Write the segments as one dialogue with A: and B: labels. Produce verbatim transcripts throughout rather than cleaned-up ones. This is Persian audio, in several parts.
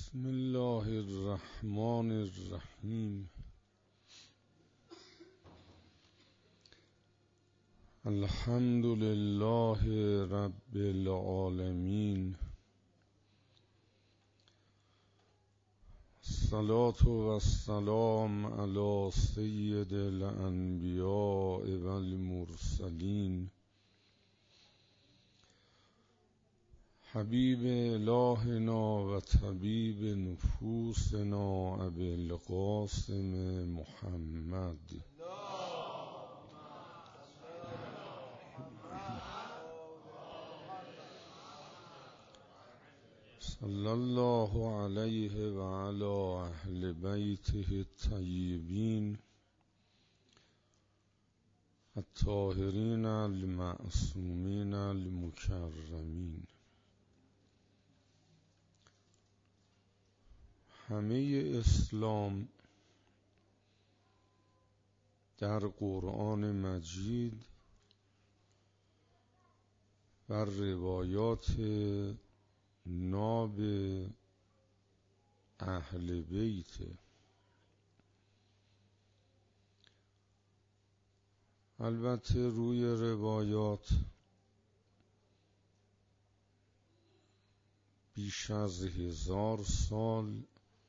A: بسم الله الرحمن الرحیم. الحمد لله رب العالمین. الصلاة والسلام علی سید الانبیاء والمرسلین حبیب الهنا و طبیب نفوسنا ابی القاسم محمد صلی الله علیه و علی اهل بیته الطیبین الطاهرین المعصومین المکرمین. همه اسلام در قرآن مجید و روایات ناب اهل بیت، البته روی روایات بیش از هزار سال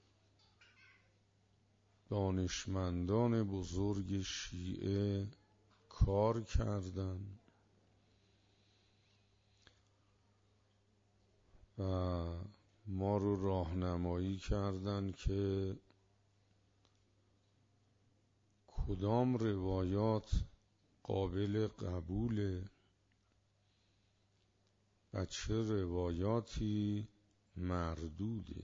A: دانشمندان بزرگ شیعه کار کردند و ما رو راهنمایی کردند که کدام روایات قابل قبوله و چه روایاتی مردوده.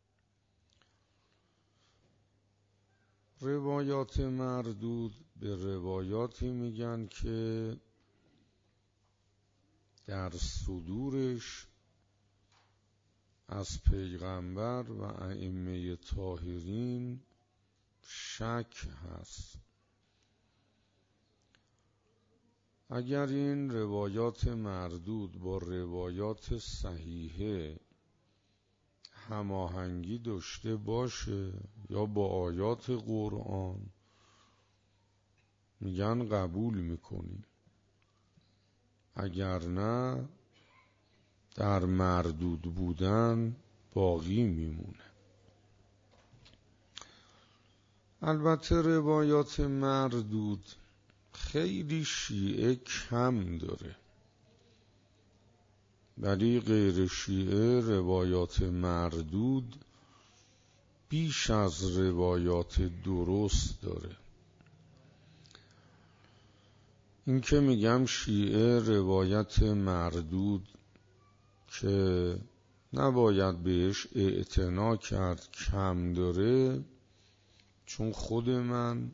A: روایات مردود به روایاتی میگن که در صدورش از پیغمبر و ائمه طاهرین شک هست. اگر این روایات مردود با روایات صحیحه هماهنگی داشته باشه یا با آیات قرآن، میگن قبول میکنیم، اگر نه در مردود بودن باقی میمونه. البته روایات مردود خیلی شیعه کم داره، ولی غیر شیعه روایات مردود بیش از روایات درست داره. این که میگم شیعه روایت مردود که نباید بهش اعتنا کرد کم داره، چون خود من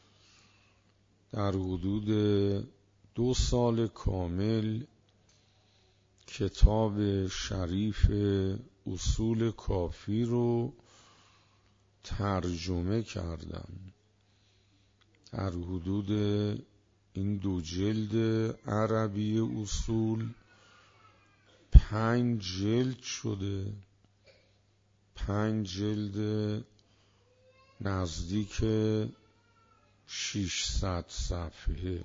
A: در حدود دو سال کامل کتاب شریف اصول کافی رو ترجمه کردم. در حدود این دو جلد عربی اصول پنج جلد شده، پنج جلد نزدیک ششصد صفحه،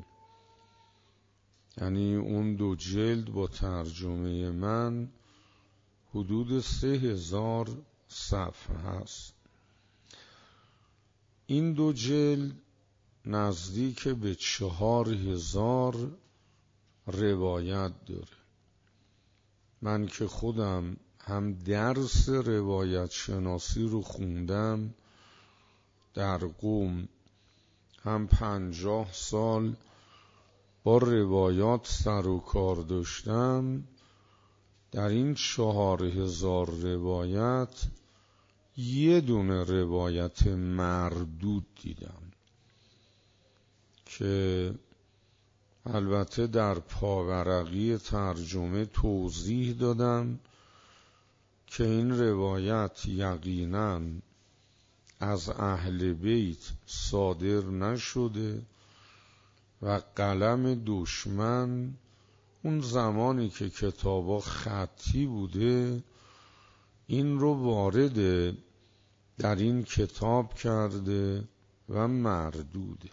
A: یعنی اون دو جلد با ترجمه من حدود سه هزار صفحه هست. این دو جلد نزدیک به چهار هزار روایت داره. من که خودم هم درس روایت شناسی رو خوندم در قم، هم پنجاه سال با روایات سر و کار داشتم، در این چهار هزار روایت یه دونه روایت مردود دیدم که البته در پاورقی ترجمه توضیح دادم که این روایت یقیناً از اهل بیت صادر نشده و قلم دشمن اون زمانی که کتابا خطی بوده این رو وارد در این کتاب کرده و مردوده.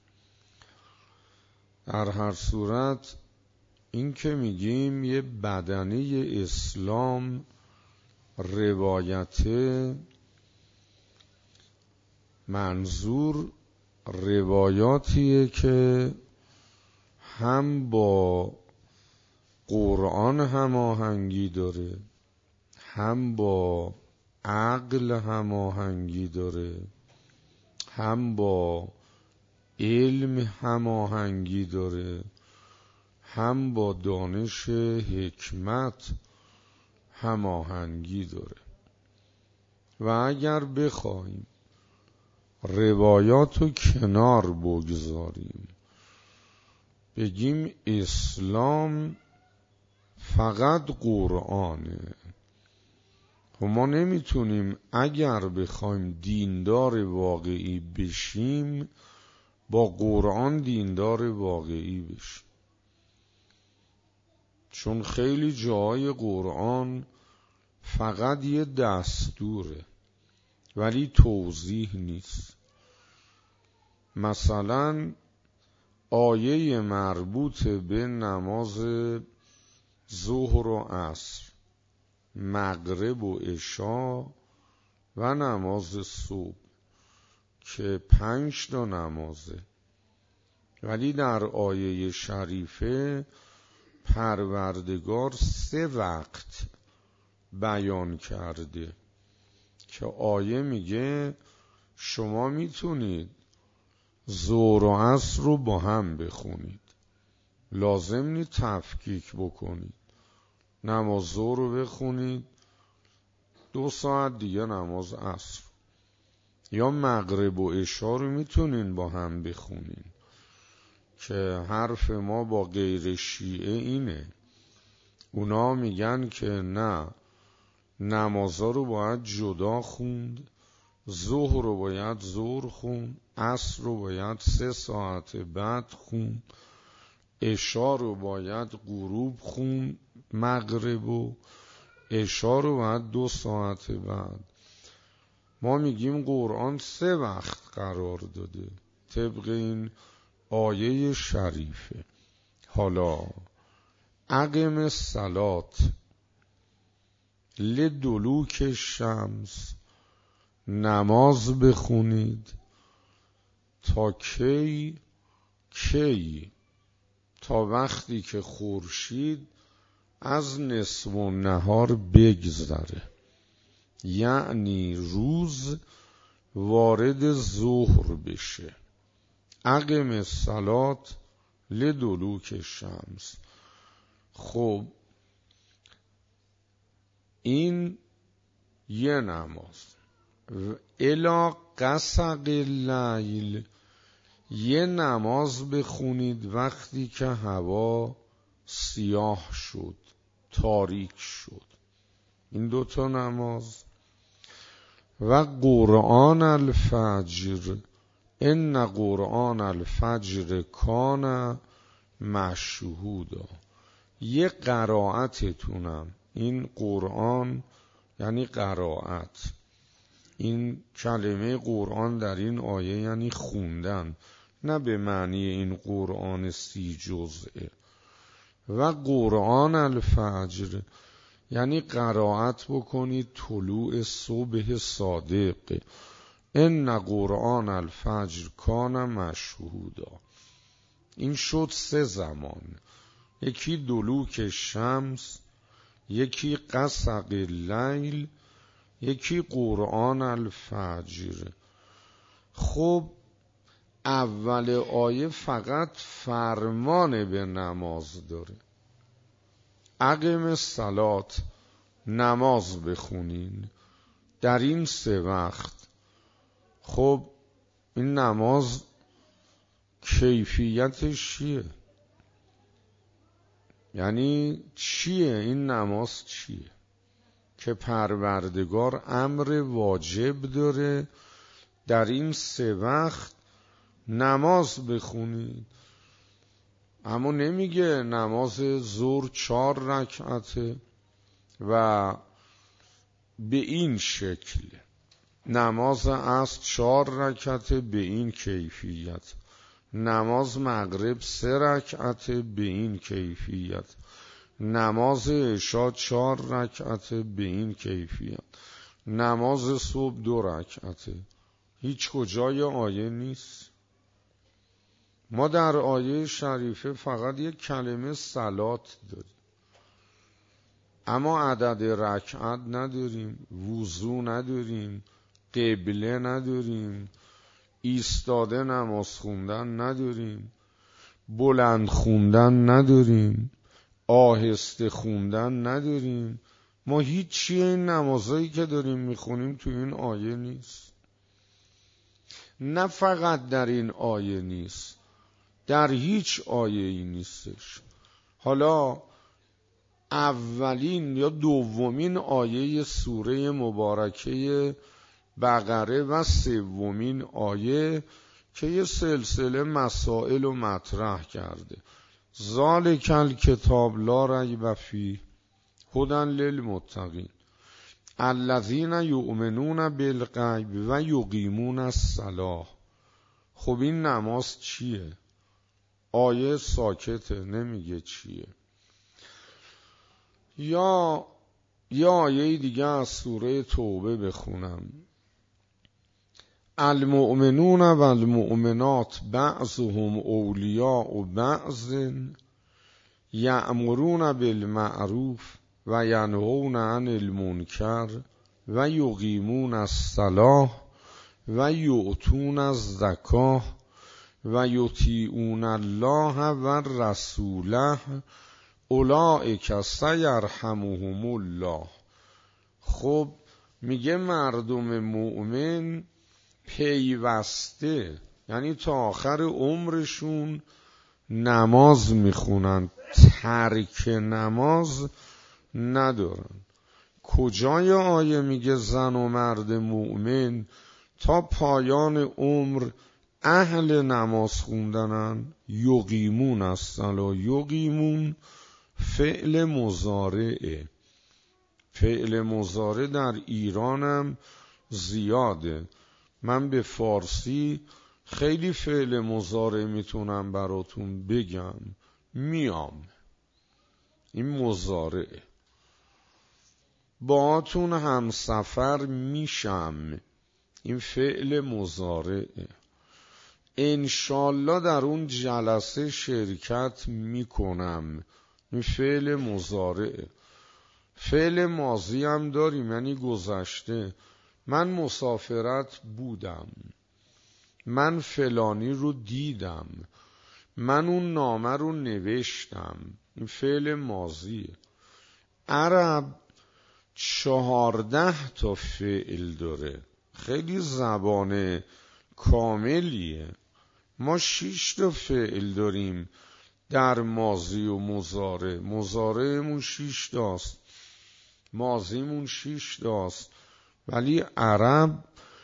A: در هر صورت این که میگیم یه بدنه اسلام روایته، منظور روایاتیه که هم با قرآن هماهنگی داره، هم با عقل هماهنگی داره، هم با علم هماهنگی داره، هم با دانش حکمت هماهنگی داره. و اگر بخوایم روایات رو کنار بگذاریم، بگیم اسلام فقط قرآنه، و ما نمیتونیم اگر بخوایم دیندار واقعی بشیم با قرآن دیندار واقعی بشیم، چون خیلی جای قرآن فقط یه دستوره ولی توضیح نیست. مثلا آیه مربوط به نماز ظهر و عصر، مغرب و عشا و نماز صبح که پنج تا نمازه، ولی در آیه شریفه پروردگار سه وقت بیان کرده که آیه میگه شما میتونید ظهر و عصر رو با هم بخونید، لازم نیست تفکیک بکنید. نماز ظهر رو بخونید، دو ساعت دیگه نماز عصر، یا مغرب و عشا رو میتونین با هم بخونین. که حرف ما با غیر شیعه اینه، اونا میگن که نه، نمازا رو باید جدا خوند، ظهر رو باید ظهر خوند، عصر رو باید سه ساعت بعد خوند، عشا رو باید غروب خوند، مغرب و عشا رو باید دو ساعت بعد. ما میگیم قرآن سه وقت قرار داده طبق این آیه شریفه. حالا اقم الصلات لدلوک شمس، نماز بخونید تا کی؟ کی؟ تا وقتی که خورشید از نصف النهار بگذره، یعنی روز وارد ظهر بشه. اقم الصلات لدلوک شمس. خب این یه نماز. الی غسق اللیل، یه نماز بخونید وقتی که هوا سیاه شد، تاریک شد. این دوتا نماز. و قرآن الفجر، ان قرآن الفجر کان مشهودا. یه قرائتتونم، این قرآن یعنی قرائت، این کلمه قرآن در این آیه یعنی خوندن، نه به معنی این قرآن سی جزئه. و قرآن الفجر یعنی قرائت بکنید طلوع صبح صادق. ان قرآن الفجر کان مشهودا. این شد سه زمان، یکی دلوک شمس، یکی غسق اللیل، یکی قرآن الفجر. خب اول آیه فقط فرمان به نماز داره، اقم الصلات، نماز بخونین در این سه وقت. خب این نماز کیفیتش چیه؟ یعنی چیه این نماز؟ چیه که پروردگار امر واجب داره در این سه وقت نماز بخونید؟ اما نمیگه نماز ظهر چهار رکعته و به این شکل، نماز عصر چهار رکعت به این کیفیت، نماز مغرب سه رکعت به این کیفیت، نماز عشاء چهار رکعت به این کیفیت، نماز صبح دو رکعته. هیچ کجای آیه نیست. ما در آیه شریفه فقط یک کلمه صلات داریم، اما عدد رکعت نداریم، وضو نداریم، قبله نداریم، ایستاده نماز خوندن نداریم، بلند خوندن نداریم، آهسته خوندن نداریم. ما هیچی این نمازایی که داریم میخونیم تو این آیه نیست. نه فقط در این آیه نیست، در هیچ آیه ای نیستش. حالا اولین یا دومین آیه سوره مبارکه بقره و سومین آیه که یه سلسله مسائل و مطرح کرده. ذالک الکتاب لا ریب فیه هدی للمتقین الذین یؤمنون بالغیب و یقیمون الصلاة. خب این نماز چیه؟ آیه ساکته، نمیگه چیه. یا یا آیه دیگه از سوره توبه بخونم. المؤمنون و المؤمنات بعضهم اولیاء بعض یأمرون بالمعروف و ینهون عن المنکر و یقیمون الصلاة و یؤتون الزکاة و یطیعون الله و رسوله اولئک سیرحمهم الله. خب میگه مردم مؤمن پیوسته، یعنی تا آخر عمرشون نماز میخونن، ترک نماز ندارن. کجای آیه میگه زن و مرد مؤمن تا پایان عمر اهل نماز خوندنن؟ یقیمون الصلاة. یقیمون فعل مضارعه. فعل مضارع در ایرانم زیاده. من به فارسی خیلی فعل مضارع میتونم براتون بگم. میام، این مضارعه. باهاتون هم سفر میشم، این فعل مضارعه. انشالله در اون جلسه شرکت میکنم، این فعل مضارعه. فعل ماضی هم داریم، یعنی گذشته. من مسافرت بودم، من فلانی رو دیدم، من اون نامه رو نوشتم، این فعل ماضیه. عرب چهارده تا فعل داره، خیلی زبان کاملیه. ما شش تا فعل داریم در ماضی و مضارع. مضارعمون شش تاست، ماضیمون شش تاست، ولی عرب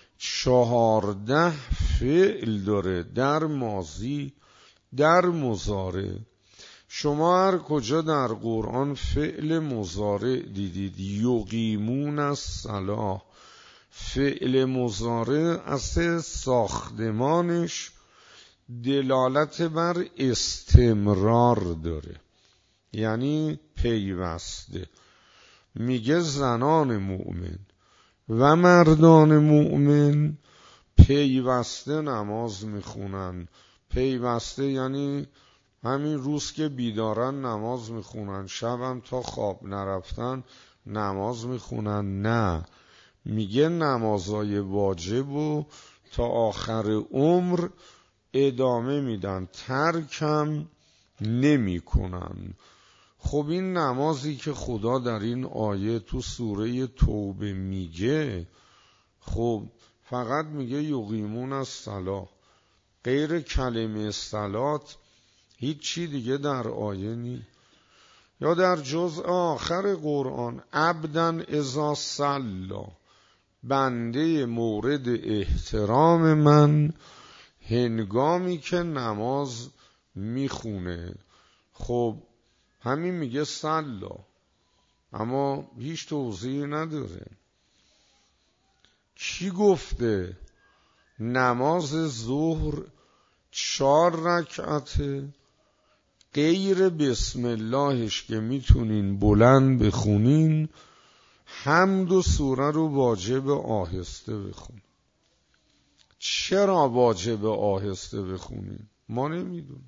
A: چهارده فعل داره در ماضی، در مضارع. شما هر کجا در قرآن فعل مضارع دیدید، یقیمون الصلاة، فعل مضارع اصل ساختمانش دلالت بر استمرار داره، یعنی پیوسته. میگه زنان مؤمن و مردان مؤمن پیوسته نماز میخونن. پیوسته یعنی همین روز که بیدارن نماز میخونن، شبم تا خواب نرفتن نماز میخونن. نه، میگه نمازهای واجب و تا آخر عمر ادامه میدن، ترکم نمی کنن. خب این نمازی که خدا در این آیه تو سوره توبه میگه، خب فقط میگه یقیمون الصلاة، غیر کلمه صلات هیچ چی دیگه در آیه نی. یا در جزء آخر قرآن عبدا اذا صلی، بنده مورد احترام من هنگامی که نماز میخونه. خب همین میگه صلی، اما هیچ توضیحی نداره. کی گفته نماز ظهر چهار رکعته؟ غیر بسم اللهش که میتونین بلند بخونین، حمد و سوره رو واجب آهسته بخون. چرا واجب آهسته بخونین؟ ما نمیدونیم.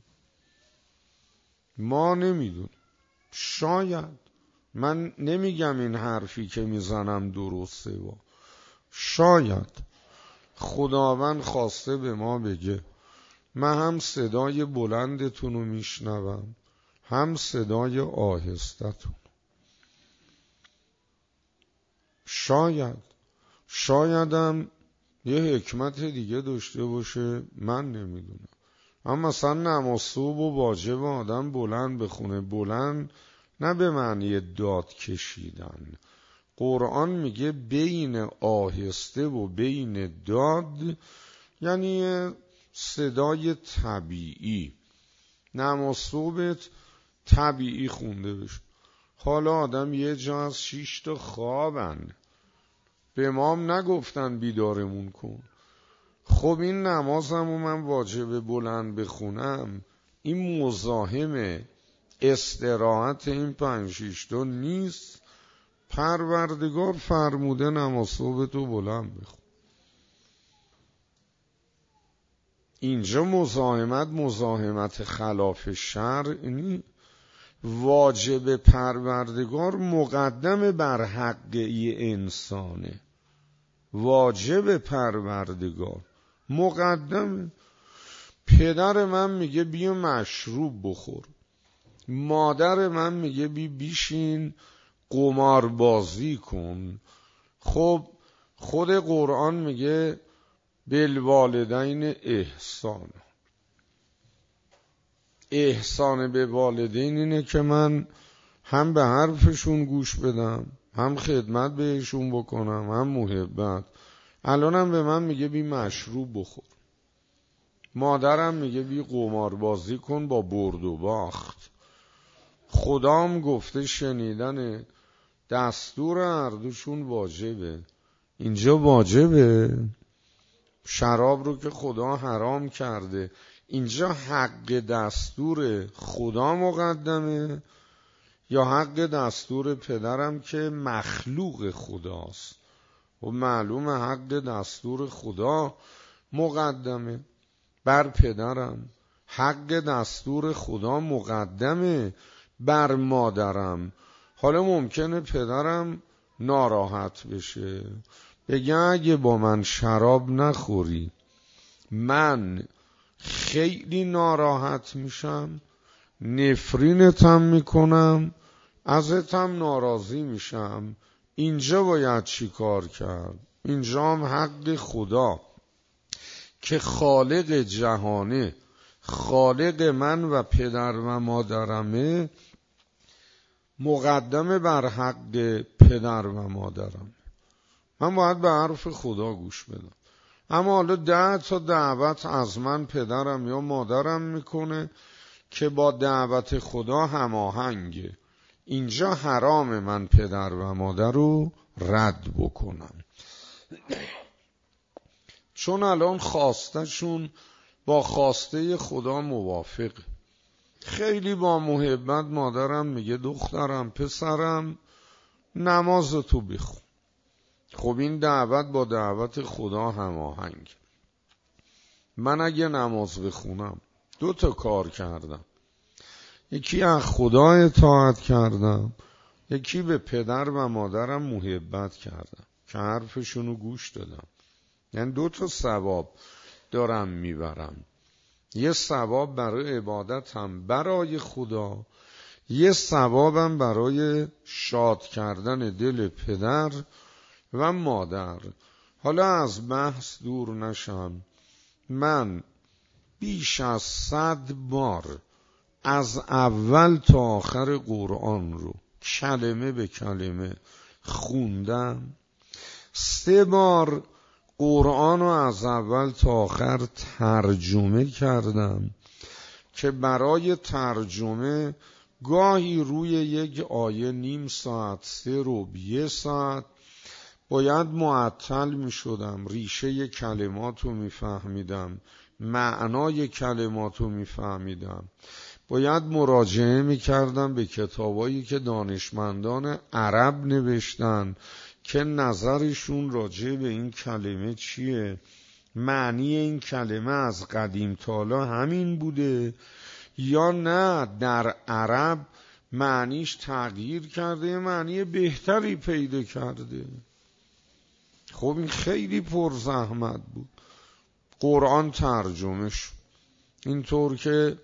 A: ما نمیدونیم. شاید، من نمیگم این حرفی که میزنم درسته، با شاید خداوند خواسته به ما بگه من هم صدای بلندتون رو میشنوم، هم صدای آهستتون. شاید شایدم یه حکمت دیگه داشته باشه، من نمیدونم. اما مثلا نماز صبح و واجب آدم بلند بخونه. بلند نه به معنی داد کشیدن. قرآن میگه بین آهسته و بین داد یعنی صدای طبیعی. نماز صبحت طبیعی خونده بشه. حالا آدم یه جا از شیش تا خوابن، به امام نگفتن بیدارمون کن. خب این نمازمو من واجب بلند بخونم، این مزاحم استراحت این پنج شیش تا نیست. پروردگار فرموده نماز صبح تو بلند بخون. اینجا مزاحمت مزاحمت خلاف شرع نی. واجب پروردگار مقدم بر حق ای انسانه. واجب پروردگار مقدم. پدر من میگه بیا مشروب بخور، مادر من میگه بی بیشین قمار بازی کن. خب خود قرآن میگه بالوالدین احسان. احسان به والدین اینه که من هم به حرفشون گوش بدم، هم خدمت بهشون بکنم، هم محبت. الانم به من میگه بی مشروب بخور. مادرم میگه بی قمار بازی کن با برد و باخت. خدام گفته شنیدن دستور هر دوشون واجبه. اینجا واجبه. شراب رو که خدا حرام کرده، اینجا حق دستور خدا مقدمه یا حق دستور پدرم که مخلوق خداست؟ و معلومه حق دستور خدا مقدمه بر پدرم. حق دستور خدا مقدمه بر مادرم. حالا ممکنه پدرم ناراحت بشه، بگه اگه با من شراب نخوری من خیلی ناراحت میشم، نفرینتم میکنم، ازتم ناراضی میشم. اینجا باید چی کار کرد؟ اینجا هم حق خدا که خالق جهانه، خالق من و پدر و مادرمه، مقدم بر حق پدر و مادرم. من باید به حرف خدا گوش بدم. اما حالا ده تا دعوت از من پدرم یا مادرم میکنه که با دعوت خدا هماهنگه. اینجا حرام من پدر و مادر رو رد بکنم، چون الان خواستشون با خواسته خدا موافقه. خیلی با محبت مادرم میگه دخترم پسرم نمازتو بخون. خب این دعوت با دعوت خدا هماهنگ. من اگه نماز بخونم دو تا کار کردم. یکی از خدا اطاعت کردم، یکی به پدر و مادرم محبت کردم که حرفشونو گوش دادم. یعنی دو تا ثواب دارم میبرم. یه ثواب برای عبادتم برای خدا، یه ثوابم برای شاد کردن دل پدر و مادر. حالا از بحث دور نشم، من بیش از صد بار از اول تا آخر قرآن رو کلمه به کلمه خوندم. سه بار قرآن رو از اول تا آخر ترجمه کردم که برای ترجمه گاهی روی یک آیه نیم ساعت، سه رو یه ساعت، باید معطل می شدم، ریشه کلمات رو می فهمیدم، معنای کلمات رو می فهمیدم. باید مراجعه می کردم به کتابایی که دانشمندان عرب نوشتن که نظرشون راجع به این کلمه چیه، معنی این کلمه از قدیم تا حالا همین بوده یا نه در عرب معنیش تغییر کرده، معنی بهتری پیدا کرده. خب این خیلی پر زحمت بود. قرآن ترجمه شد، اینطور که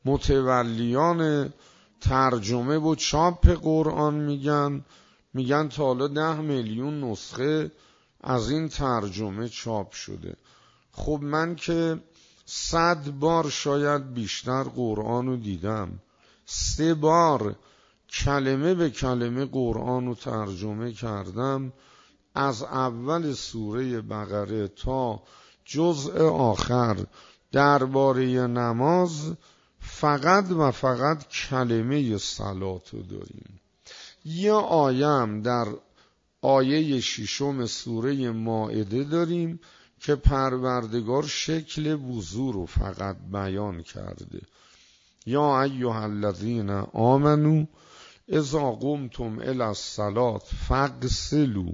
A: متولیان ترجمه و چاپ قرآن میگن میگن تا حالا ده میلیون نسخه از این ترجمه چاپ شده. خب من که صد بار شاید بیشتر قرآن رو دیدم، سه بار کلمه به کلمه قرآن رو ترجمه کردم، از اول سوره بقره تا جزء آخر درباره نماز فقط و فقط کلمه صلات رو داریم. یه آیه در آیه ششم سوره مائده داریم که پروردگار شکل وضو رو فقط بیان کرده. یا ایها الذین آمنو اذا قمتم الی الصلاة فاغسلوا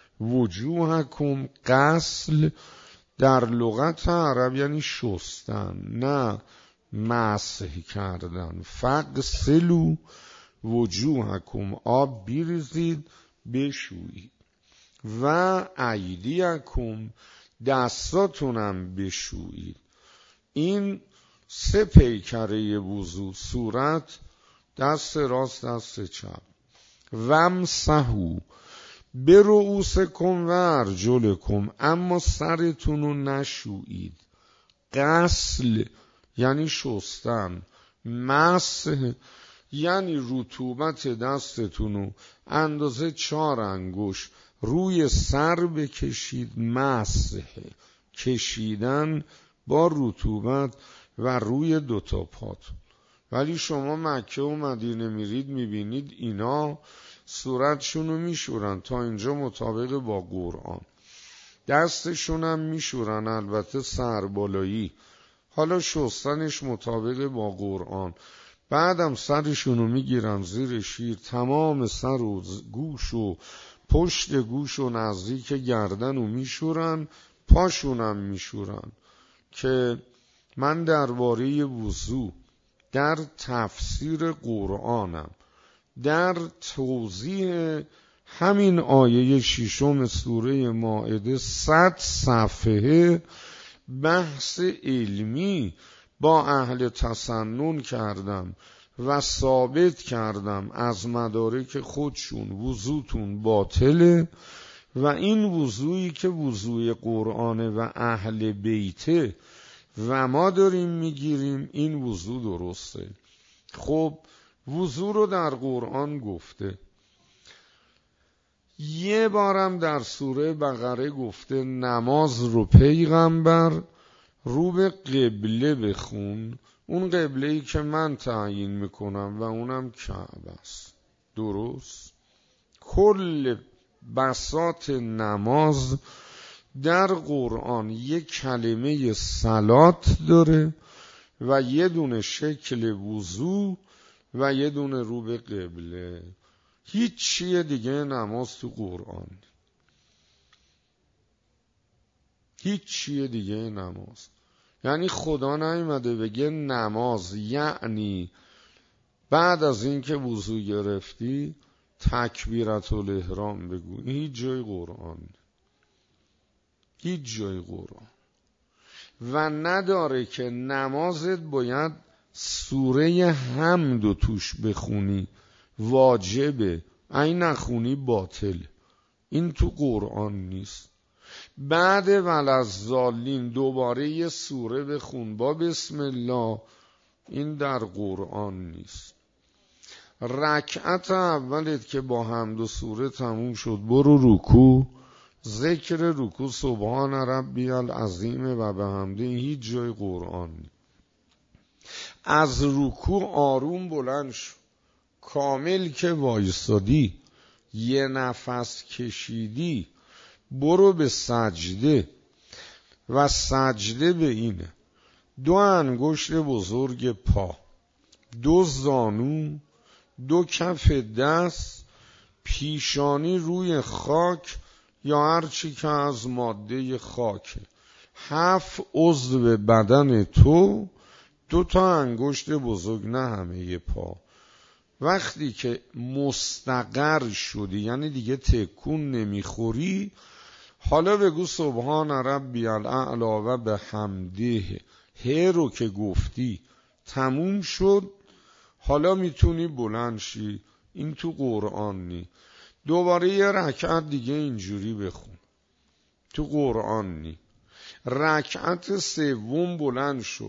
A: وجوهکم. غسل در لغت عرب یعنی شستن، نه مسح کردن. فاغسلوا وجوهکم، آب بیریزید بشویید. و ایدیکم، دستاتونم بشویید. این سه پیکره وضو، صورت، دست راست، دست چپ. وامسحوا برؤوسکم و ارجلکم، اما سرتون رو نشویید. غسل یعنی شستن، مسح یعنی رطوبت دستتون رو اندازه چهار انگشت روی سر بکشید. مسح کشیدن با رطوبت و روی دوتا پاتون. ولی شما مکه و مدینه میرید میبینید اینا صورتشون رو میشورن تا اینجا مطابق با قرآن، دستشون هم میشورن البته سربالایی، حالا شستنش مطابق با قرآن. بعدم سرشون رو میگیرن زیر شیر، تمام سر و گوش و پشت گوش و نزدیک گردن رو میشورن، پاشون هم میشورن. که من درباره وضو در تفسیر قرآنم در توضیح همین آیه ششم سوره مائده صد صفحه بحث علمی با اهل تسنن کردم و ثابت کردم از مدارک خودشون وضوتون باطله و این وضویی که وضوی قرآنه و اهل بیته و ما داریم میگیریم این وضو درسته. خب وضو رو در قرآن گفته، یه بارم در سوره بقره گفته نماز رو پیغمبر رو به قبله بخون، اون قبله‌ای که من تعیین میکنم و اونم کعبه است. درست؟ کل بساط نماز در قرآن یک کلمه صلات داره و یه دونه شکل وضو و یه دونه رو به قبله. هیچ چیه دیگه نماز تو قرآن، هیچ چیه دیگه نماز. یعنی خدا نیومده بگه نماز یعنی بعد از این که وضو گرفتی تکبیرت الاحرام بگو. هیچ جای قرآن، هیچ جای قرآن. و نداره که نمازت باید سوره حمد توش بخونی، واجبه، این نخونی باطل. این تو قرآن نیست. بعد ولضالین دوباره یه سوره بخون با بسم الله، این در قرآن نیست. رکعت اولت که با حمد و سوره تموم شد برو رکوع، ذکر رکوع سبحان ربی العظیم و بحمده، هیچ جای قرآن نیست. از رکوع آروم بلند شو، کامل که وایسادی یه نفس کشیدی برو به سجده و سجده به اینه: دو انگشت بزرگ پا، دو زانو، دو کف دست، پیشانی روی خاک یا هر چی که از ماده خاکه، هفت عضو بدن تو، دو تا انگشت بزرگ، نه همه پا. وقتی که مستقر شدی، یعنی دیگه تکون نمیخوری، حالا بگو سبحان ربی الاعلی و بحمده. هه رو که گفتی تموم شد، حالا میتونی بلند شی. این تو قرآن نی. دوباره یه رکعت دیگه اینجوری بخون، تو قرآن نی. رکعت سوم بلند شو،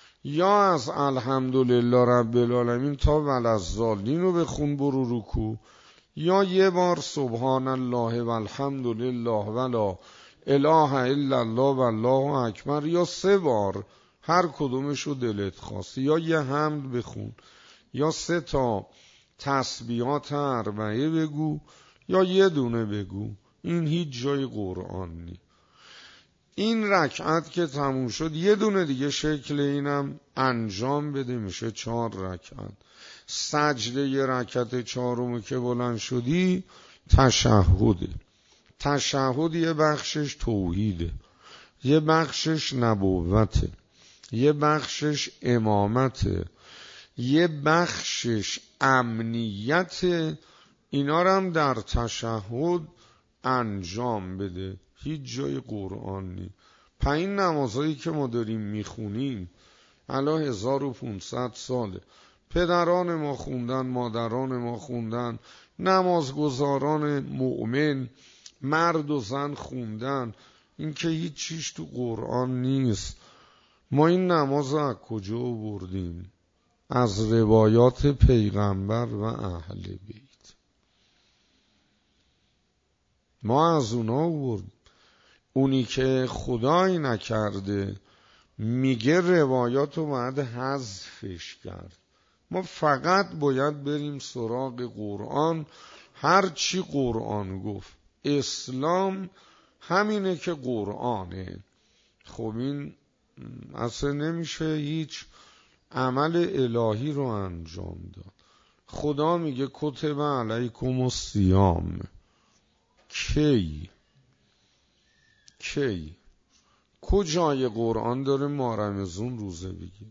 A: یا از الحمدلله رب العالمین تا ولضالین رو بخون برو رکوع، یا یه بار سبحان الله و الحمدلله و لا اله الا الله و الله اکبر، یا سه بار هر کدومشو دلت خواست، یا یه حمد بخون، یا سه تا تسبیحات اربعه بگو، یا یه دونه بگو. این هیچ جای قرآن نی. این رکعت که تموم شد، یه دونه دیگه شکل اینم انجام بده، میشه چهار رکعت. سجده یه رکعت چهارم که بلند شدی، تشهده. تشهد یه بخشش توحیده، یه بخشش نبوته، یه بخشش امامته، یه بخشش امنیت. اینا رو هم در تشهد انجام بده. هیچ جای قرآن نی. پنج نمازهایی که ما داریم میخونیم الان هزار و پونصد ساله، پدران ما خوندن، مادران ما خوندن، نمازگزاران مؤمن مرد و زن خوندن. این که هیچ چیش تو قرآن نیست. ما این نماز از کجا بردیم؟ از روایات پیغمبر و اهل بیت. ما از اونا بردیم. اونی که خدایی نکرده میگه روایاتو باید حذفش کرد. ما فقط باید بریم سراغ قرآن. هر چی قرآن گفت. اسلام همینه که قرآنه. خب این اصلا نمیشه هیچ عمل الهی رو انجام داد. خدا میگه کتب علیکم الصیام. کی؟ کی؟ کجای قرآن داره ما رمضان روزه بگیر؟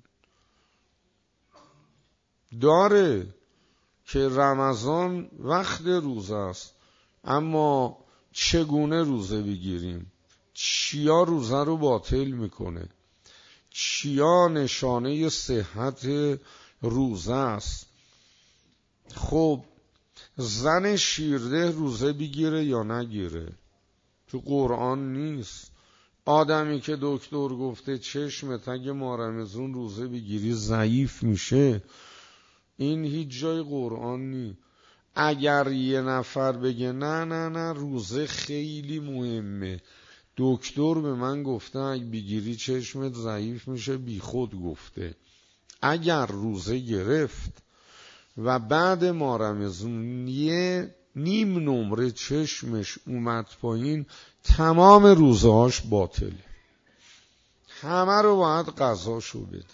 A: داره که رمضان وقت روزه است، اما چگونه روزه بگیریم؟ چیا روزه رو باطل میکنه؟ چیا نشانه صحت روزه است؟ خب زن شیرده روزه بگیره یا نگیره؟ تو قرآن نیست. آدمی که دکتر گفته چشمت اگه ما رمضان روزه بگیری ضعیف میشه، این هیچ جای قرآن نیست. اگر یه نفر بگه نه نه نه روزه خیلی مهمه، دکتر به من گفته اگه بگیری چشمت ضعیف میشه، بی خود گفته. اگر روزه گرفت و بعد ما رمضان یه نیم نمره چشمش اومد پایین، تمام روزه هاش باطله. همه رو باید قضاشو بده،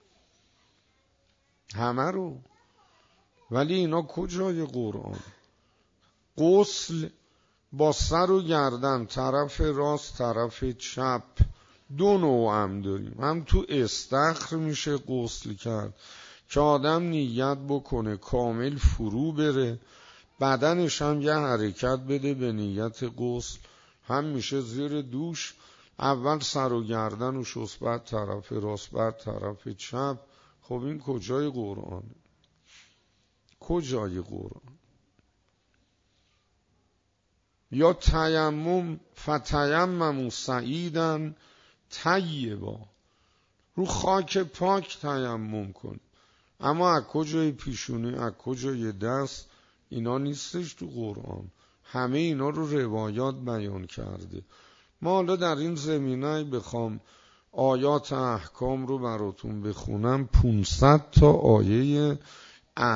A: همه رو. ولی اینا کجای قرآن؟ غسل با سر و گردن، طرف راست طرف چپ، دو نوع هم داریم. هم تو استخر میشه غسل کرد که آدم نیت بکنه کامل فرو بره، بدنش هم یه حرکت بده به نیت غسل. هم میشه زیر دوش، اول سر و گردن و شست، بعد طرف راست، بعد طرف چپ. خب این کجای قرآن؟ کجای قرآن؟ یا تیمم، فتیمموا صعیدا طیبا، رو خاک پاک تیمم کن. اما از کجای پیشونی، از کجای دست، اینا نیستش تو قرآن. همه اینا رو روایات بیان کرده. ما حالا در این زمینه بخوام آیات احکام رو براتون بخونم، پانصد تا آیه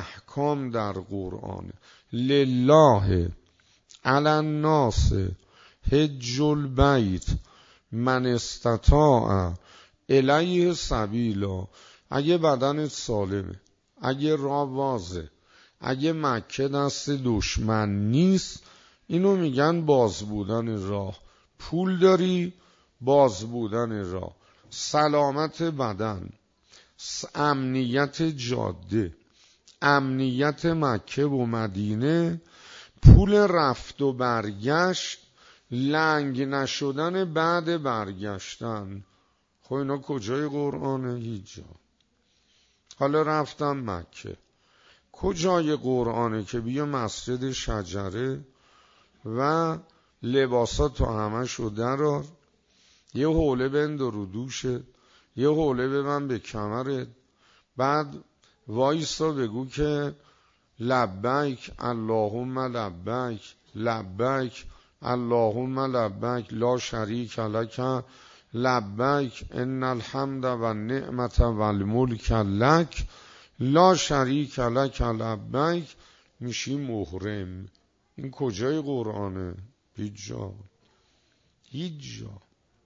A: احکام در قرآن. لله علی الناس حج البیت من استطاع الیه سبیلا. اگه بدنت سالمه، اگه راه وازه، اگه مکه دست دشمن نیست، اینو میگن باز بودن راه. پول داری، باز بودن راه، سلامت بدن، امنیت جاده، امنیت مکه و مدینه، پول رفت و برگشت، لنگ نشدن بعد برگشتن. خب اینا کجای قرآنه؟ هیچ جا. حالا رفتم مکه، کجای قرآنه که بیا مسجد شجره و لباساتو همشو درار، یه حوله بندار رو دوشت، یه حوله ببند به کمرت، بعد وایسا بگو که لبیک اللهم لبیک لبیک اللهم لبیک لا شریک لک لبیک ان الحمد و النعمت و الملک لک لا شریک لک لبیک، میشی محرم. این کجای قرآنه؟ هیچ جا، هیچ جا.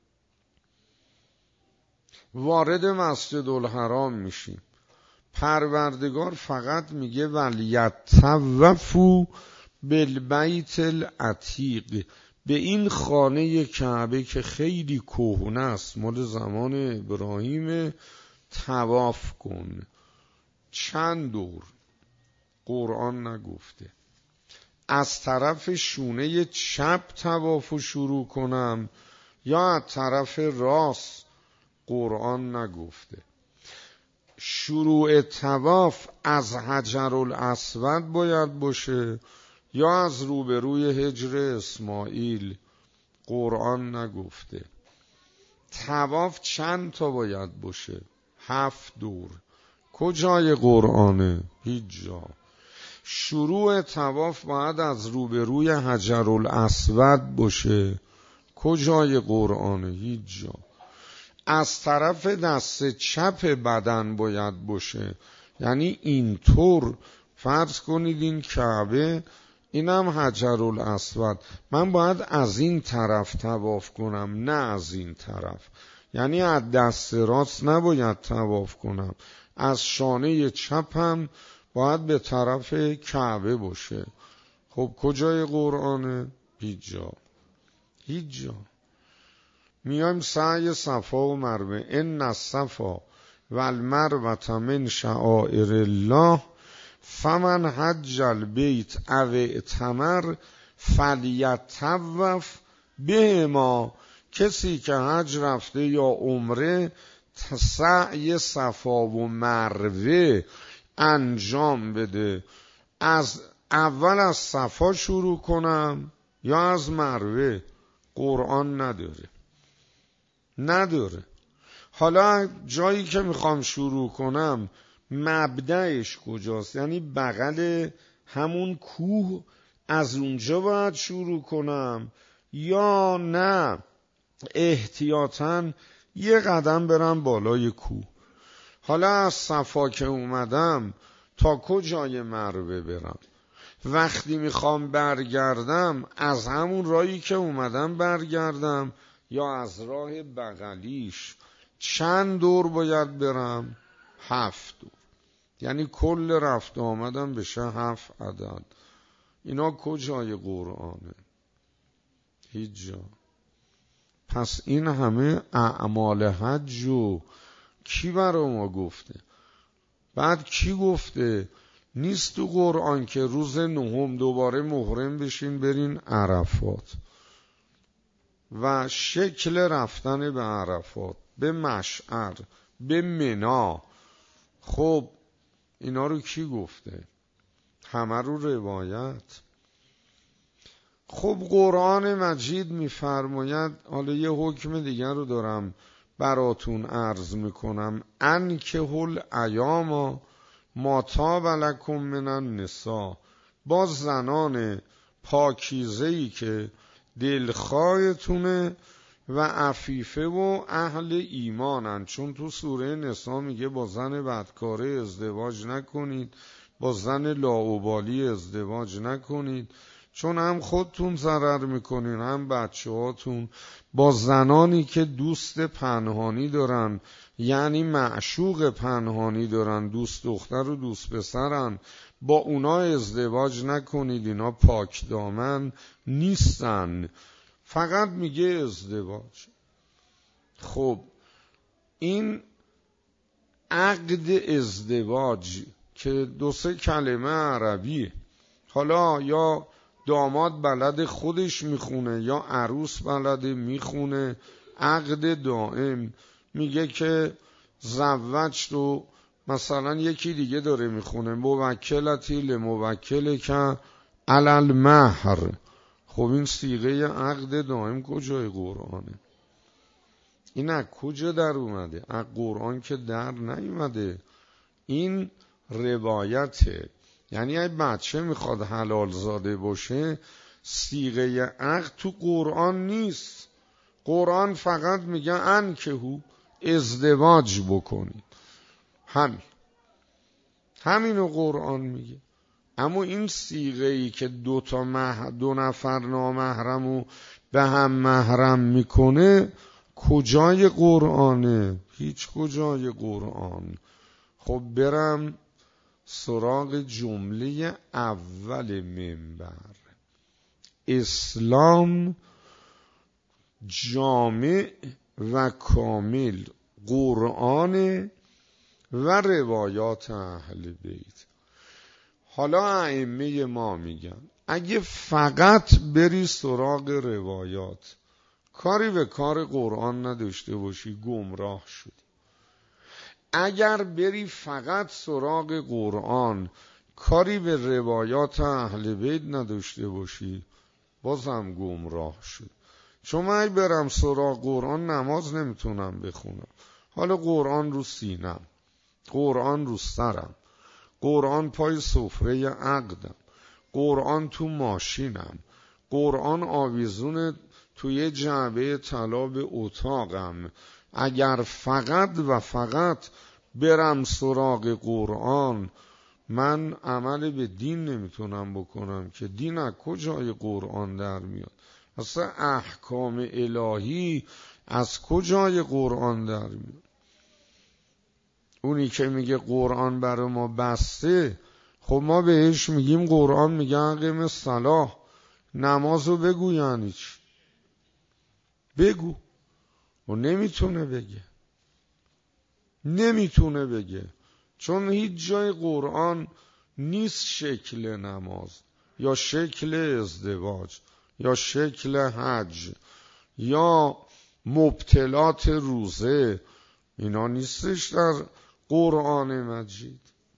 A: وارد مسجد الحرام میشیم، پروردگار فقط میگه ولیطوفوا بالبیت العتیق، به این خانه کعبه که خیلی کهنه است، مال زمان ابراهیم، طواف کن. چند دور؟ قرآن نگفته. از طرف شونه چپ طوافو شروع کنم یا از طرف راست؟ قرآن نگفته. شروع طواف از حجر الاسود باید باشه یا از روبروی حجر اسماعیل؟ قرآن نگفته. طواف چند تا باید باشه؟ هفت دور. کجای قرآنه؟ هیچ جا. شروع طواف باید از روبروی حجر الاسود باشه. کجای قرآنه؟ هیچ جا. از طرف دست چپ بدن باید باشه، یعنی اینطور. فرض کنید این کعبه، اینم حجر الاسود، من باید از این طرف طواف کنم، نه از این طرف. یعنی از دست راست نباید طواف کنم، از شانه چپم باید به طرف کعبه باشه. خب کجای قرآنه؟ هیچ جا، هیچ جا. میایم سعی صفا و مروه، ان الصفا والمروه من شعائر الله فمن حج البیت او اعتمر فلیطوف بهما. کسی که حج رفته یا عمره، سعی صفا و مروه انجام بده. از اول از صفا شروع کنم یا از مروه؟ قرآن نداره، نداره. حالا جایی که میخوام شروع کنم مبدأش کجاست؟ یعنی بغل همون کوه، از اونجا باید شروع کنم یا نه احتیاطاً یه قدم برم بالای کوه؟ حالا از صفا که اومدم تا کجای مروه برم؟ وقتی میخوام برگردم از همون راهی که اومدم برگردم یا از راه بغلیش؟ چند دور باید برم؟ هفت دور. یعنی کل رفت آمدم بشه هفت عدد. اینا کجای قرآنه؟ هیچ جا. پس این همه اعمال حج و کی برای ما گفته؟ بعد کی گفته؟ نیست تو قرآن که روز نهم دوباره محرم بشین برین عرفات و شکل رفتن به عرفات، به مشعر، به منا. خب اینا رو کی گفته؟ همه رو روایت. خب قرآن مجید میفرماید، حالا یه حکم دیگر رو دارم براتون عرض میکنم، انکحوا الایام ما طاب لکم من النساء، با زنان پاکیزه‌ای که دلخواهتونه و عفیفه و اهل ایمانن. چون تو سوره نساء میگه با زن بدکاره ازدواج نکنید، با زن لاابالی ازدواج نکنید، چون هم خودتون ضرر میکنین هم بچه هاتون. با زنانی که دوست پنهانی دارن، یعنی معشوق پنهانی دارن، دوست دختر و دوست پسرن، با اونا ازدواج نکنید، اینا پاک دامن نیستن. فقط میگه ازدواج. خب این عقد ازدواج که دو سه کلمه عربیه، حالا یا داماد بلد خودش میخونه یا عروس بلد میخونه، عقد دائم میگه که زوجت رو مثلا یکی دیگه داره میخونه موکلتی لموکل که علل مهر. خب این صیغه عقد دائم کجای قرآنه؟ این از کجا در اومده؟ از قرآن که در نیومده، این روایته. یعنی اگه بچه میخواد حلال زاده باشه، صیغه عقد تو قرآن نیست. قرآن فقط میگه انکحوا، ازدواج بکنید، همین همینو قرآن میگه. اما این صیغه ای که دو تا مح... دو نفر نامحرمو به هم محرم میکنه کجای قرآنه؟ هیچ کجای قرآن. خب برم سراغ جمله اول منبر. اسلام جامع و کامل قرآن و روایات اهل بیت. حالا ائمه ما میگن اگه فقط بری سراغ روایات، کاری به کار قرآن نداشته باشی، گمراه شدی. اگر بری فقط سراغ قرآن، کاری به روایات اهل بیت نداشته باشی، بازم گمراه شد. چون من برم سراغ قرآن نماز نمیتونم بخونم. حالا قرآن رو سینم، قرآن رو سرم، قرآن پای سفره عقدم، قرآن تو ماشینم، قرآن آویزون توی جعبه طلا به اتاقم. اگر فقط و فقط برم سراغ قرآن، من عمل به دین نمیتونم بکنم که دین از کجای قرآن در میاد؟ اصلا احکام الهی از کجای قرآن در میاد؟ اونی که میگه قرآن برای ما بسته، خب ما بهش میگیم قرآن میگه اقیم الصلاة، نمازو بگو. یعنی چی؟ بگو. و نمیتونه بگه، نمیتونه بگه، چون هیچ جای قرآن نیست شکل نماز یا شکل ازدواج یا شکل حج یا مبطلات روزه، اینا نیستش در قرآن مجید.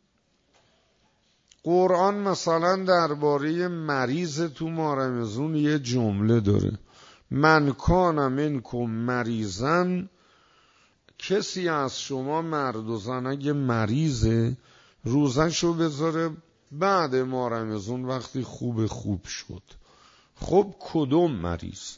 A: قرآن مثلا درباره مریض تو ماه رمضان یه جمله داره: من کان منکم مریضن، کسی از شما مرد و زن اگه مریضه روزشو بذاره بعد ماه رمضان وقتی خوب خوب شد. خب کدوم مریض؟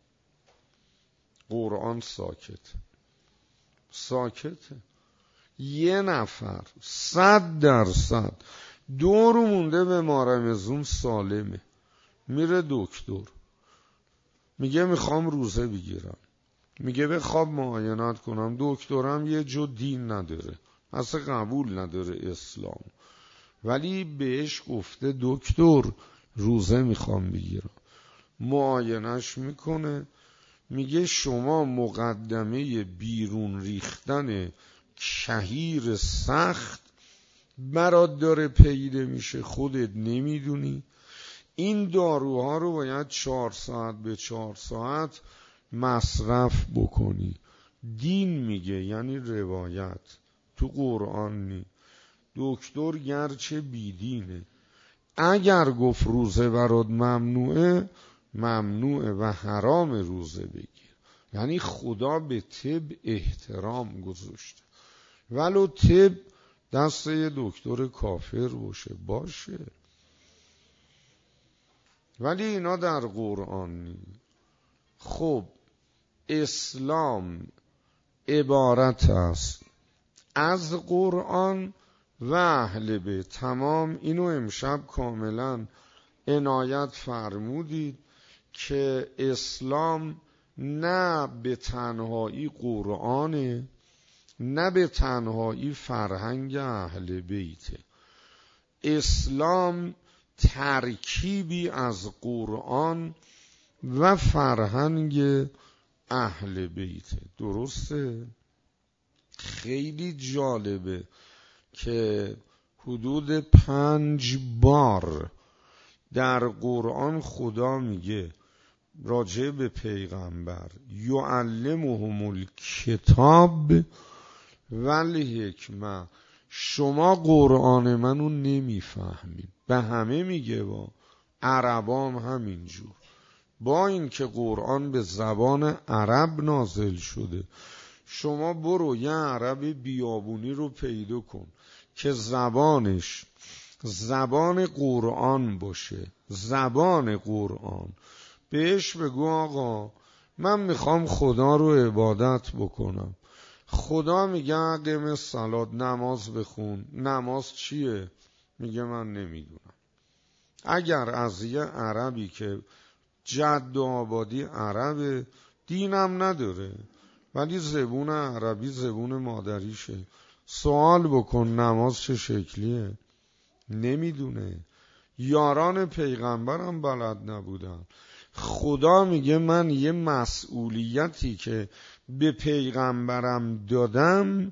A: قرآن ساکت ساکته. یه نفر صد درصد دور مونده به ماه رمضان سالمه، میره دکتر میگه میخوام روزه بگیرم، میگه بخواب معاینات کنم. دکترم یه جو دین نداره، اصلا قبول نداره اسلام، ولی بهش گفته دکتر روزه میخوام بگیرم. معاینش میکنه، میگه شما مقدمه بیرون ریختن شهیر سخت برات داره پیدا میشه، خودت نمیدونی. این داروها رو باید چهار ساعت به چهار ساعت مصرف بکنی. دین میگه، یعنی روایت، تو قرآن نی. دکتر گرچه بیدینه، اگر گفت روزه برات ممنوعه، ممنوعه و حرام روزه بگیر. یعنی خدا به طب احترام گذاشته، ولو طب دست یه دکتر کافر باشه باشه، ولی اینا در قرآن نی. خب اسلام عبارت است از قرآن و اهل بیت. تمام اینو امشب کاملا عنایت فرمودید که اسلام نه به تنهایی قرآنه، نه به تنهایی فرهنگ اهل بیته. اسلام ترکیبی از قرآن و فرهنگ اهل بیته. درسته؟ خیلی جالبه که حدود پنج بار در قرآن خدا میگه راجع به پیغمبر یعلمهم الکتاب والحکمه، شما قرآن منو نمیفهمید. به همه میگه، با عربام همینجور. با این که قرآن به زبان عرب نازل شده، شما برو یه عرب بیابونی رو پیدا کن که زبانش زبان قرآن باشه، زبان قرآن، بهش بگو آقا من میخوام خدا رو عبادت بکنم. خدا میگه اقیم الصلاة، نماز بخون. نماز چیه؟ میگه من نمیدونم. اگر از یه عربی که جد و آبادی عربه، دینم نداره، ولی زبون عربی زبون مادریشه، سوال بکن نماز چه شکلیه، نمیدونه. یاران پیغمبرم بلد نبودن. خدا میگه من یه مسئولیتی که به پیغمبرم دادم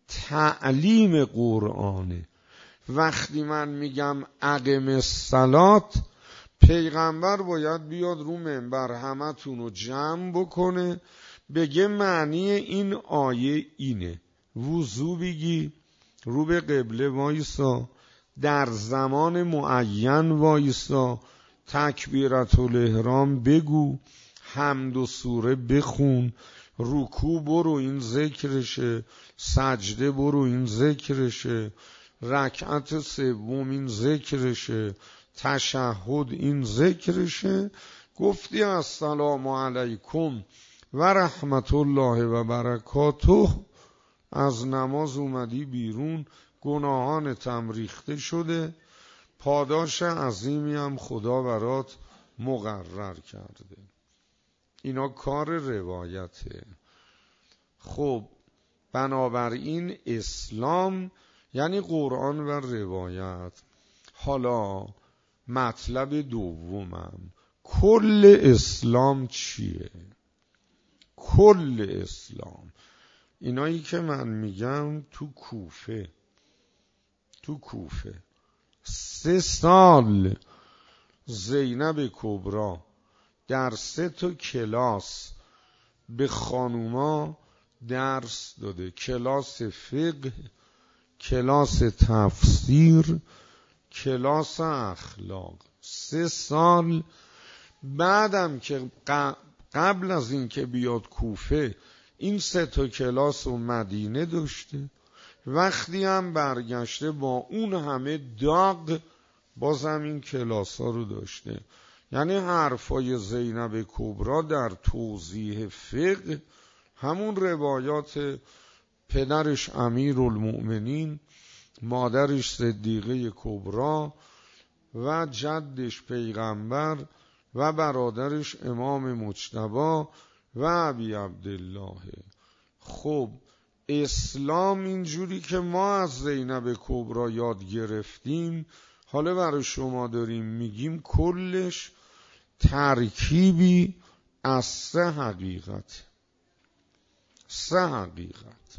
A: تعلیم قرآنه. وقتی من میگم اقم الصلاة، پیغمبر باید بیاد رو منبر همتون رو جمع بکنه، بگه معنی این آیه اینه، وضو بگی، رو به قبله وایسا، در زمان معین وایسا، تکبیرت الاحرام بگو، حمد و سوره بخون، رکوع برو این ذکرشه، سجده برو این ذکرشه، رکعت سوم این ذکرشه، تشهد این ذکرشه. گفتی السلام علیکم و رحمت الله و برکاته، از نماز اومدی بیرون، گناهانتم ریخته شده، پاداش عظیمی هم خدا برات مقرر کرده. اینا کار روایته. خب بنابراین اسلام یعنی قرآن و روایت. حالا مطلب دومم، کل اسلام چیه؟ کل اسلام اینایی که من میگم تو کوفه تو کوفه سه سال زینب کبرا در سه تا کلاس به خانوما درس داده، کلاس فقه، کلاس تفسیر، کلاس اخلاق. سه سال. بعدم که قبل از این که بیاد کوفه این سه تا کلاس رو مدینه داشته، وقتی هم برگشته با اون همه داغ بازم این کلاس ها رو داشته. یعنی حرفای زینب کبرا در توضیح فقه همون روایات پدرش امیرالمؤمنین، مادرش صدیقه کبرا و جدش پیغمبر و برادرش امام مجتبی و ابی عبدالله. خب اسلام اینجوری که ما از زینب کبرا یاد گرفتیم، حالا برای شما داریم میگیم، کلش ترکیبی از سه حقیقت. سه حقیقت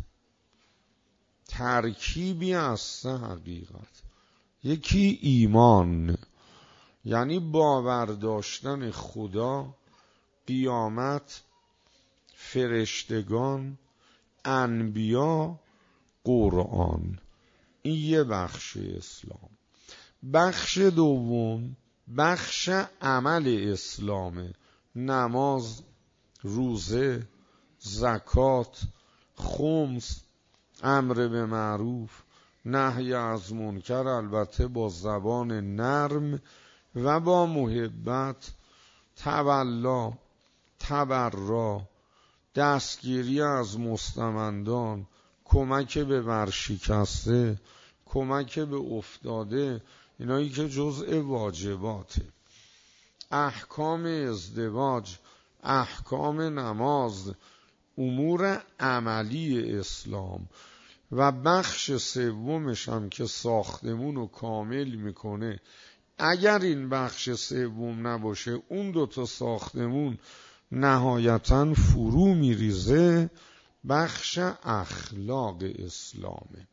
A: ترکیبی از سه حقیقت. یکی ایمان، یعنی باور داشتن خدا، قیامت، فرشتگان، انبیا، قرآن. این یه بخش اسلام. بخش دوم بخش عمل اسلامه، نماز، روزه، زکات، خمس، امر به معروف، نهی از منکر، البته با زبان نرم و با محبت، تولا، تبرا، دستگیری از مستمندان، کمک به ورشکسته، کمک به افتاده، اینایی که جزء واجباته. احکام ازدواج، احکام نماز، امور عملی اسلام. و بخش سومش هم که ساختمون رو کامل میکنه، اگر این بخش سوم نباشه اون دوتا ساختمون نهایتاً فرو میریزه، بخش اخلاق اسلامه.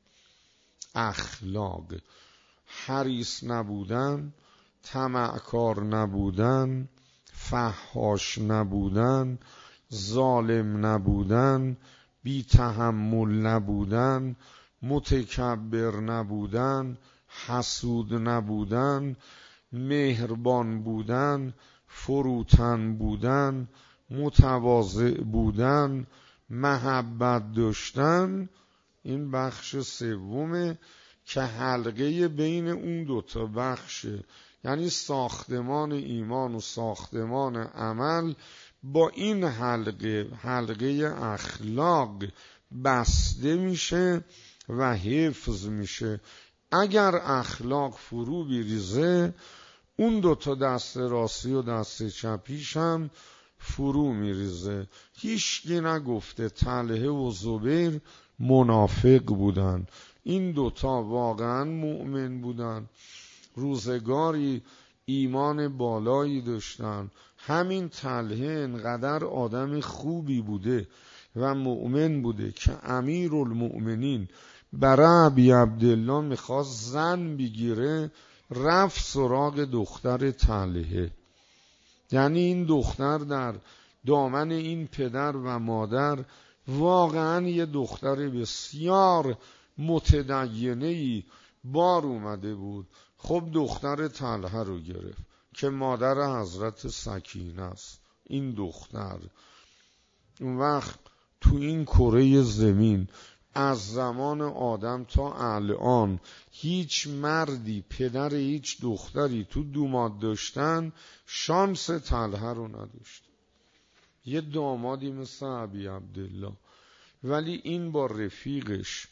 A: اخلاق، حریص نبودن، طمعکار نبودن، فحاش نبودن، ظالم نبودن، بی تحمل نبودن، متکبر نبودن، حسود نبودن، مهربان بودن، فروتن بودن، متواضع بودن، محبت داشتن. این بخش سومه که حلقه بین اون دوتا بخشه، یعنی ساختمان ایمان و ساختمان عمل با این حلقه، حلقه اخلاق بسته میشه و حفظ میشه. اگر اخلاق فرو بریزه، اون دوتا دست راستی و دست چپیش هم فرو میریزه. هیچکی نگفته طلحه و زبیر منافق بودن، این دوتا واقعا مؤمن بودن، روزگاری ایمان بالایی داشتن. همین طلحه انقدر آدم خوبی بوده و مؤمن بوده که امیرالمؤمنین برای ابی عبدالله میخواست زن بگیره، رفت سراغ دختر طلحه. یعنی این دختر در دامن این پدر و مادر واقعا یه دختر بسیار متدینه‌ای بار اومده بود. خب دختر طلحه رو گرفت که مادر حضرت سکینه است. این دختر اون وقت تو این کره زمین از زمان آدم تا الان هیچ مردی پدر هیچ دختری تو دوماد داشتن شانس طلحه رو نداشت. یه دامادی مثل ابی عبدالله، ولی این با رفیقش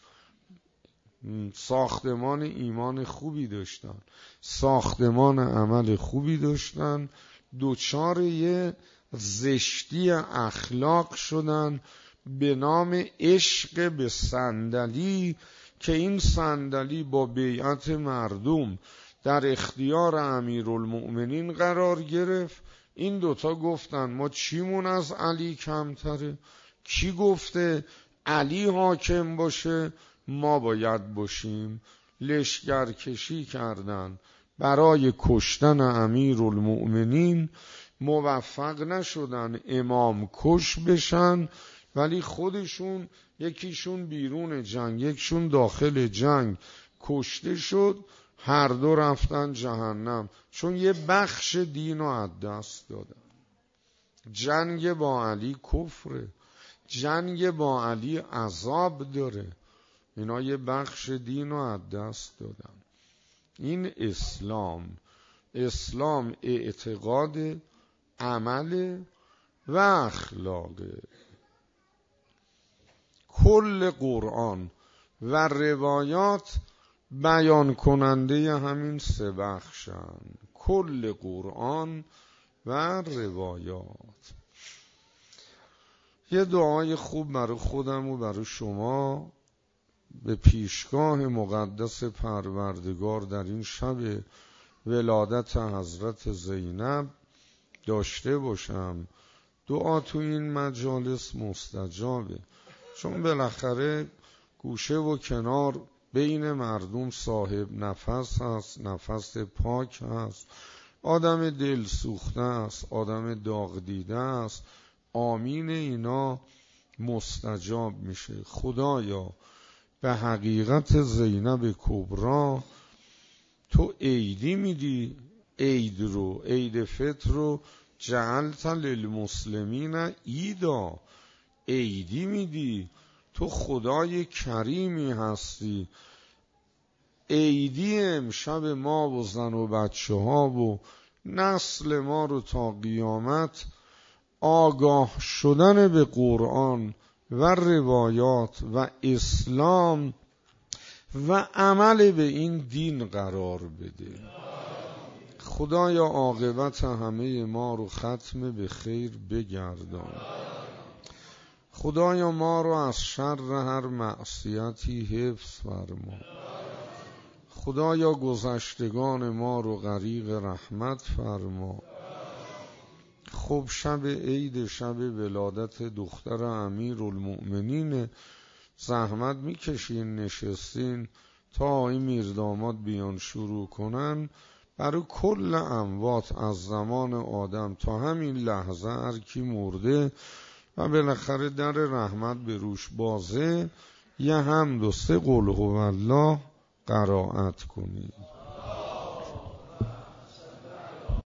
A: ساختمان ایمان خوبی داشتن، ساختمان عمل خوبی داشتن، دوچار یه زشتی اخلاق شدن به نام عشق به صندلی، که این صندلی با بیعت مردم در اختیار امیرالمؤمنین قرار گرفت. این دوتا گفتن ما چیمون از علی کمتره؟ کی گفته علی حاکم باشه ما باید باشیم؟ لشکرکشی کردن برای کشتن امیرالمؤمنین، موفق نشدن امام کش بشن، ولی خودشون یکیشون بیرون جنگ یکیشون داخل جنگ کشته شد. هر دو رفتن جهنم، چون یه بخش دین رو از دست دادن. جنگ با علی کفره، جنگ با علی عذاب داره، اینا یه بخش دین رو از دست دادن. این اسلام، اسلام اعتقاد، عمل و اخلاقه. کل قرآن و روایات بیان کننده همین سه بخشن. کل قرآن و روایات. یه دعای خوب برای خودم و برای شما به پیشگاه مقدس پروردگار در این شب ولادت حضرت زینب داشته باشم. دعا تو این مجالس مستجابه، چون بالاخره گوشه و کنار بین مردم صاحب نفس هست، نفس پاک هست، آدم دل سوخته است، آدم داغ دیده است. آمین اینا مستجاب میشه. خدایا به حقیقت زینب کبرا تو عیدی میدی، عید رو، عید فطر رو جعلت للمسلمین عیدا، عیدی میدی. تو خدای کریمی هستی. عیدی امشب ما و زن و بچه ها و نسل ما رو تا قیامت آگاه شدن به قرآن و روایات و اسلام و عمل به این دین قرار بده. خدایا عاقبت همه ما رو ختم به خیر بگردان. خدایا ما رو از شر هر معصیتی حفظ فرما. خدایا گذشتگان ما رو غریق رحمت فرما. خب شب عید، شب ولادت دختر امیرالمؤمنین، زحمت میکشین نشستین تا این میرداماد بیان شروع کنن. برای کل اموات از زمان آدم تا همین لحظه هر کی مرده و بالاخره در رحمت به روش بازه، یه حمد و سه قل هو الله قرائت کنید.